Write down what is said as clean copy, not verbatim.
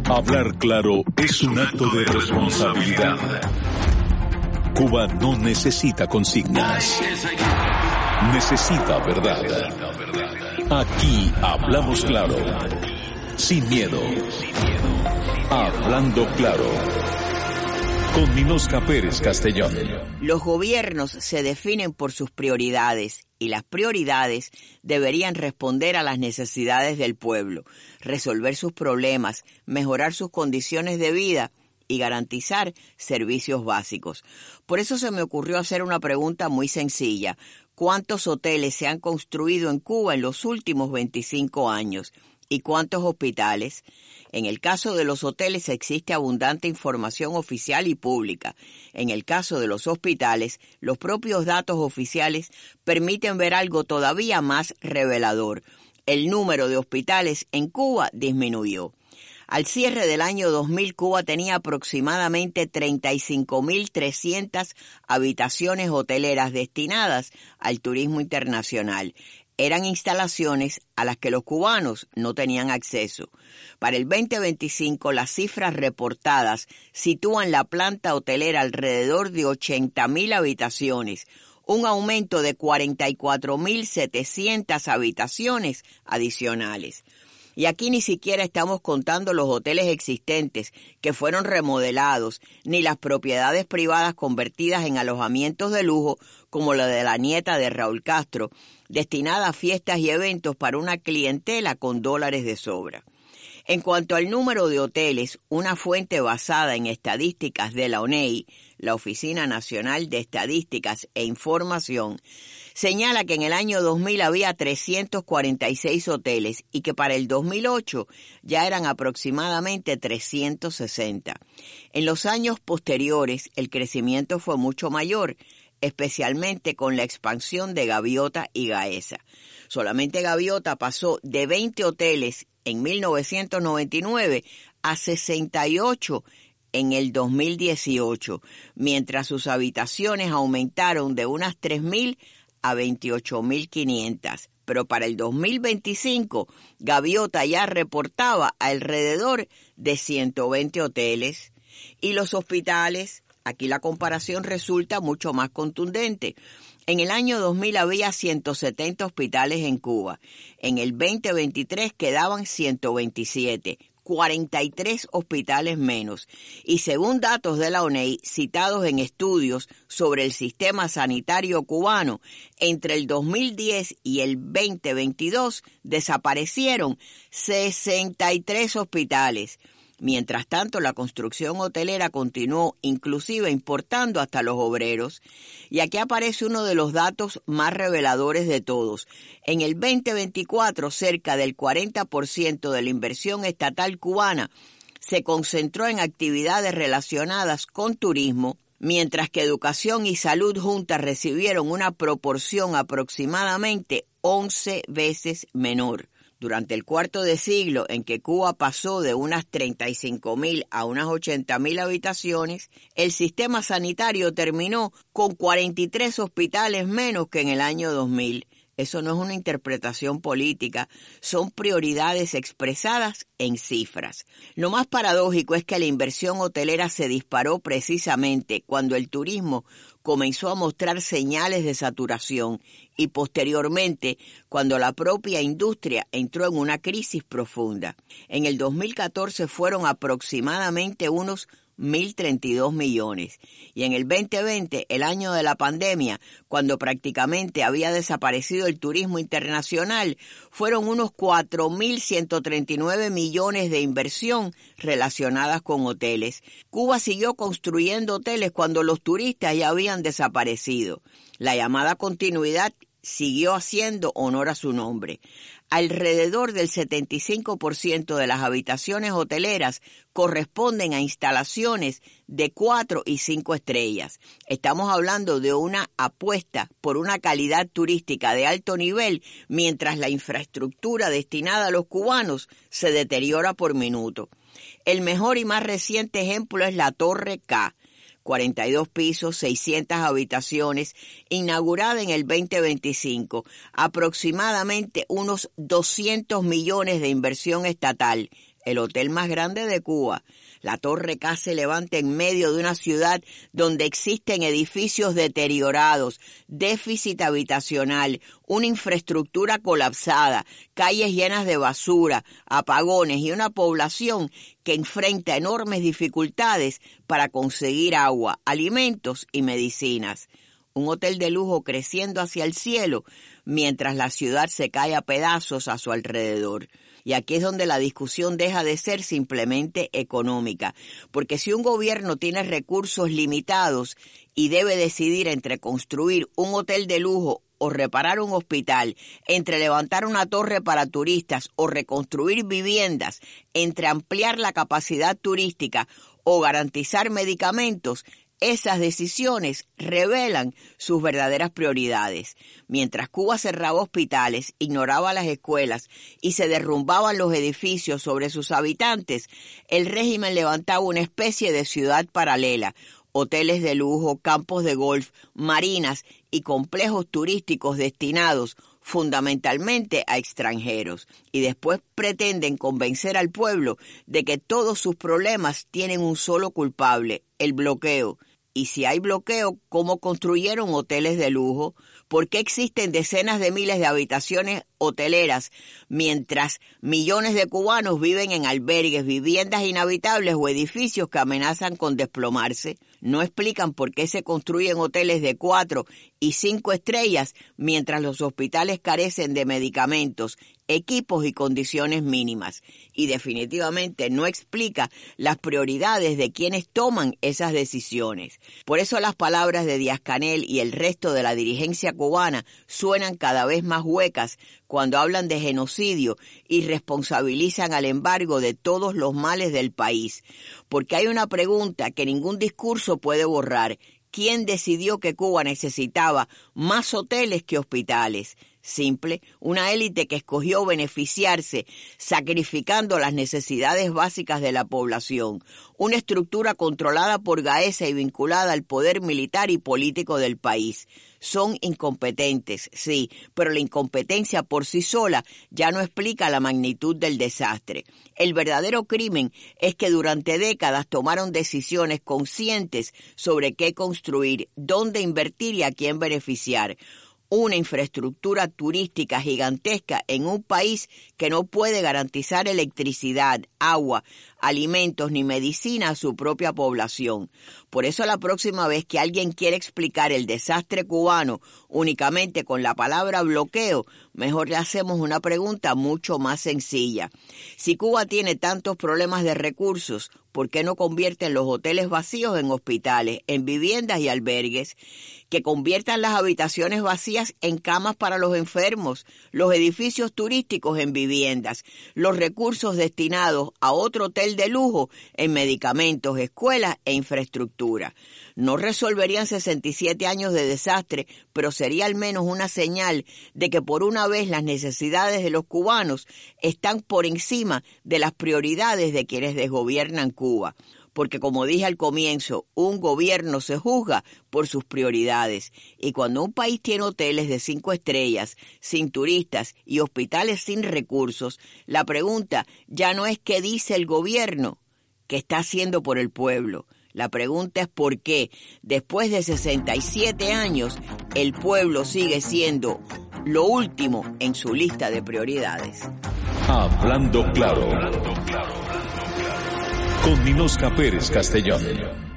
Hablar claro es un acto de responsabilidad. Cuba no necesita consignas. Necesita verdad. Aquí hablamos claro. Sin miedo. Hablando claro. Con Ninosca Pérez Castellón. Los gobiernos se definen por sus prioridades y las prioridades deberían responder a las necesidades del pueblo, resolver sus problemas, mejorar sus condiciones de vida y garantizar servicios básicos. Por eso se me ocurrió hacer una pregunta muy sencilla. ¿Cuántos hoteles se han construido en Cuba en los últimos 25 años? ¿Y cuántos hospitales? En el caso de los hoteles existe abundante información oficial y pública. En el caso de los hospitales, los propios datos oficiales permiten ver algo todavía más revelador. El número de hospitales en Cuba disminuyó. Al cierre del año 2000, Cuba tenía aproximadamente 35.300 habitaciones hoteleras destinadas al turismo internacional. Eran instalaciones a las que los cubanos no tenían acceso. Para el 2025, las cifras reportadas sitúan la planta hotelera alrededor de 80.000 habitaciones, un aumento de 44.700 habitaciones adicionales. Y aquí ni siquiera estamos contando los hoteles existentes que fueron remodelados, ni las propiedades privadas convertidas en alojamientos de lujo como la de la nieta de Raúl Castro, destinada a fiestas y eventos para una clientela con dólares de sobra. En cuanto al número de hoteles, una fuente basada en estadísticas de la ONEI, la Oficina Nacional de Estadísticas e Información, señala que en el año 2000 había 346 hoteles y que para el 2008 ya eran aproximadamente 360. En los años posteriores, el crecimiento fue mucho mayor, especialmente con la expansión de Gaviota y Gaesa. Solamente Gaviota pasó de 20 hoteles en 1999 a 68 en el 2018, mientras sus habitaciones aumentaron de unas 3.000 a 28.500. Pero para el 2025, Gaviota ya reportaba alrededor de 120 hoteles. Y los hospitales, aquí la comparación resulta mucho más contundente. En el año 2000 había 170 hospitales en Cuba. En el 2023 quedaban 127, 43 hospitales menos. Y según datos de la ONEI, citados en estudios sobre el sistema sanitario cubano, entre el 2010 y el 2022 desaparecieron 63 hospitales. Mientras tanto, la construcción hotelera continuó, inclusive importando hasta los obreros. Y aquí aparece uno de los datos más reveladores de todos. En el 2024, cerca del 40% de la inversión estatal cubana se concentró en actividades relacionadas con turismo, mientras que educación y salud juntas recibieron una proporción aproximadamente 11 veces menor. Durante el cuarto de siglo en que Cuba pasó de unas 35.000 a unas 80.000 habitaciones, el sistema sanitario terminó con 43 hospitales menos que en el año 2000. Eso no es una interpretación política, son prioridades expresadas en cifras. Lo más paradójico es que la inversión hotelera se disparó precisamente cuando el turismo comenzó a mostrar señales de saturación y posteriormente cuando la propia industria entró en una crisis profunda. En el 2014 fueron aproximadamente unos 1.032 millones. Y en el 2020, el año de la pandemia, cuando prácticamente había desaparecido el turismo internacional, fueron unos 4.139 millones de inversión relacionadas con hoteles. Cuba siguió construyendo hoteles cuando los turistas ya habían desaparecido. La llamada continuidad siguió haciendo honor a su nombre. Alrededor del 75% de las habitaciones hoteleras corresponden a instalaciones de 4 y 5 estrellas. Estamos hablando de una apuesta por una calidad turística de alto nivel, mientras la infraestructura destinada a los cubanos se deteriora por minuto. El mejor y más reciente ejemplo es la Torre K, 42 pisos, 600 habitaciones, inaugurada en el 2025, aproximadamente unos 200 millones de inversión estatal, el hotel más grande de Cuba. La Torre K se levanta en medio de una ciudad donde existen edificios deteriorados, déficit habitacional, una infraestructura colapsada, calles llenas de basura, apagones y una población que enfrenta enormes dificultades para conseguir agua, alimentos y medicinas. Un hotel de lujo creciendo hacia el cielo mientras la ciudad se cae a pedazos a su alrededor. Y aquí es donde la discusión deja de ser simplemente económica, porque si un gobierno tiene recursos limitados y debe decidir entre construir un hotel de lujo o reparar un hospital, entre levantar una torre para turistas o reconstruir viviendas, entre ampliar la capacidad turística o garantizar medicamentos, esas decisiones revelan sus verdaderas prioridades. Mientras Cuba cerraba hospitales, ignoraba las escuelas y se derrumbaban los edificios sobre sus habitantes, el régimen levantaba una especie de ciudad paralela, hoteles de lujo, campos de golf, marinas y complejos turísticos destinados fundamentalmente a extranjeros, y después pretenden convencer al pueblo de que todos sus problemas tienen un solo culpable, el bloqueo. Y si hay bloqueo, ¿cómo construyeron hoteles de lujo? ¿Por qué existen decenas de miles de habitaciones hoteleras mientras millones de cubanos viven en albergues, viviendas inhabitables o edificios que amenazan con desplomarse? No explican por qué se construyen hoteles de 4 y 5 estrellas mientras los hospitales carecen de medicamentos, equipos y condiciones mínimas. Y definitivamente no explica las prioridades de quienes toman esas decisiones. Por eso las palabras de Díaz-Canel y el resto de la dirigencia cubana suenan cada vez más huecas cuando hablan de genocidio y responsabilizan al embargo de todos los males del país. Porque hay una pregunta que ningún discurso puede borrar. ¿Quién decidió que Cuba necesitaba más hoteles que hospitales? Simple, una élite que escogió beneficiarse sacrificando las necesidades básicas de la población, una estructura controlada por Gaesa y vinculada al poder militar y político del país. Son incompetentes, sí, pero la incompetencia por sí sola ya no explica la magnitud del desastre. El verdadero crimen es que durante décadas tomaron decisiones conscientes sobre qué construir, dónde invertir y a quién beneficiar. Una infraestructura turística gigantesca en un país que no puede garantizar electricidad, agua, alimentos ni medicina a su propia población. Por eso la próxima vez que alguien quiera explicar el desastre cubano únicamente con la palabra bloqueo, mejor le hacemos una pregunta mucho más sencilla. Si Cuba tiene tantos problemas de recursos, ¿por qué no convierten los hoteles vacíos en hospitales, en viviendas y albergues? Que conviertan las habitaciones vacías en camas para los enfermos, los edificios turísticos en viviendas, los recursos destinados a otro hotel de lujo en medicamentos, escuelas e infraestructura. No resolverían 67 años de desastre, pero sería al menos una señal de que por una vez las necesidades de los cubanos están por encima de las prioridades de quienes desgobiernan Cuba. Porque como dije al comienzo, un gobierno se juzga por sus prioridades. Y cuando un país tiene hoteles de 5 estrellas, sin turistas y hospitales sin recursos, la pregunta ya no es qué dice el gobierno, qué está haciendo por el pueblo. La pregunta es por qué, después de 67 años, el pueblo sigue siendo lo último en su lista de prioridades. Hablando claro. Con Ninosca Pérez Castellón.